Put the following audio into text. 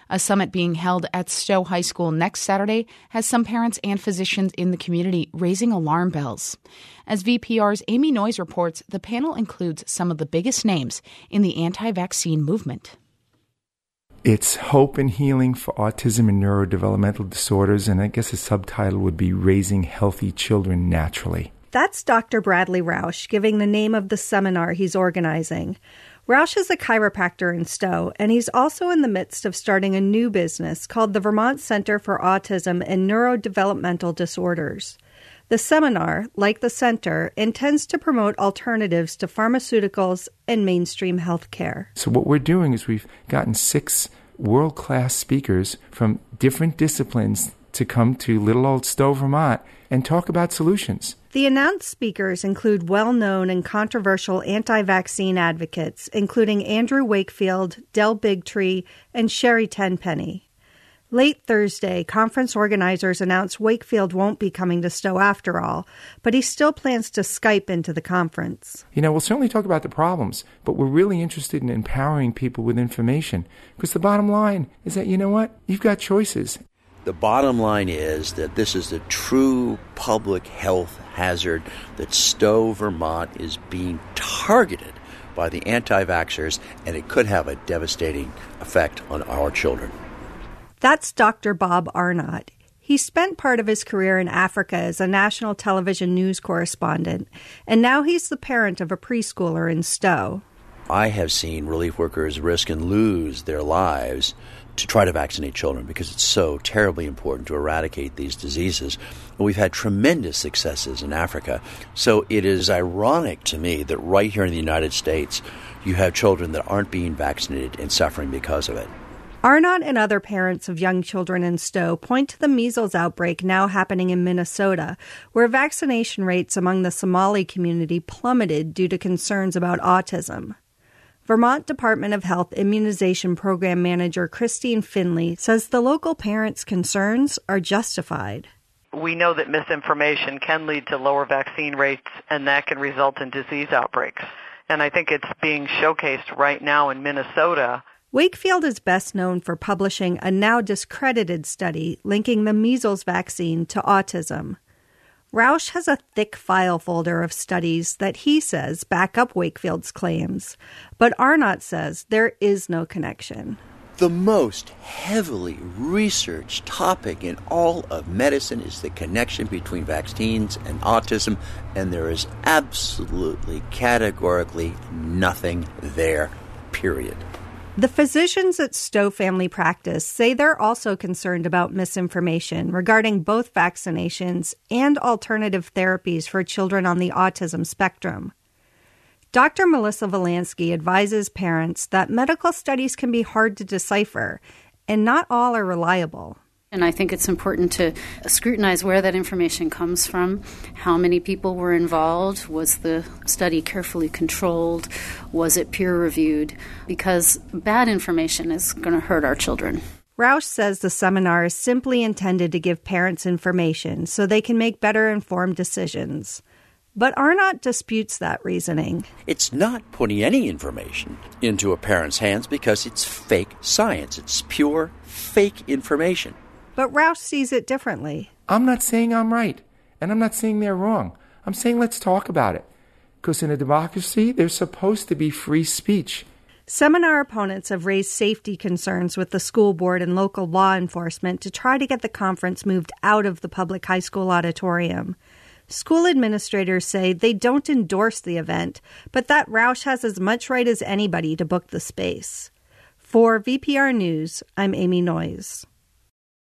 A summit being held at Stowe High School next Saturday has some parents and physicians in the community raising alarm bells. As VPR's Amy Noyes reports, the panel includes some of the biggest names in the anti-vaccine movement. It's Hope and Healing for Autism and Neurodevelopmental Disorders, and I guess the subtitle would be Raising Healthy Children Naturally. That's Dr. Bradley Rausch giving the name of the seminar he's organizing. Rausch is a chiropractor in Stowe, and he's also in the midst of starting a new business called the Vermont Center for Autism and Neurodevelopmental Disorders. The seminar, like the center, intends to promote alternatives to pharmaceuticals and mainstream health care. So what we're doing is we've gotten 6 world-class speakers from different disciplines to come to little old Stowe, Vermont, and talk about solutions. The announced speakers include well-known and controversial anti-vaccine advocates, including Andrew Wakefield, Del Bigtree, and Sherry Tenpenny. Late Thursday, conference organizers announced Wakefield won't be coming to Stowe after all, but he still plans to Skype into the conference. We'll certainly talk about the problems, but we're really interested in empowering people with information, because the bottom line is that, you've got choices. The bottom line is that this is a true public health hazard, that Stowe, Vermont is being targeted by the anti-vaxxers, and it could have a devastating effect on our children. That's Dr. Bob Arnott. He spent part of his career in Africa as a national television news correspondent, and now he's the parent of a preschooler in Stowe. I have seen relief workers risk and lose their lives to try to vaccinate children because it's so terribly important to eradicate these diseases. And we've had tremendous successes in Africa. So it is ironic to me that right here in the United States, you have children that aren't being vaccinated and suffering because of it. Arnott and other parents of young children in Stowe point to the measles outbreak now happening in Minnesota, where vaccination rates among the Somali community plummeted due to concerns about autism. Vermont Department of Health Immunization Program Manager Christine Finley says the local parents' concerns are justified. We know that misinformation can lead to lower vaccine rates, and that can result in disease outbreaks. And I think it's being showcased right now in Minnesota. Wakefield is best known for publishing a now discredited study linking the measles vaccine to autism. Rausch has a thick file folder of studies that he says back up Wakefield's claims, but Arnott says there is no connection. The most heavily researched topic in all of medicine is the connection between vaccines and autism, and there is absolutely, categorically nothing there, period. The physicians at Stowe Family Practice say they're also concerned about misinformation regarding both vaccinations and alternative therapies for children on the autism spectrum. Dr. Melissa Volansky advises parents that medical studies can be hard to decipher, and not all are reliable. And I think it's important to scrutinize where that information comes from, how many people were involved, was the study carefully controlled, was it peer-reviewed, because bad information is going to hurt our children. Rausch says the seminar is simply intended to give parents information so they can make better informed decisions. But Arnott disputes that reasoning. It's not putting any information into a parent's hands because it's fake science. It's pure fake information. But Rausch sees it differently. I'm not saying I'm right, and I'm not saying they're wrong. I'm saying let's talk about it. Because in a democracy, there's supposed to be free speech. Seminar opponents have raised safety concerns with the school board and local law enforcement to try to get the conference moved out of the public high school auditorium. School administrators say they don't endorse the event, but that Rausch has as much right as anybody to book the space. For VPR News, I'm Amy Noyes.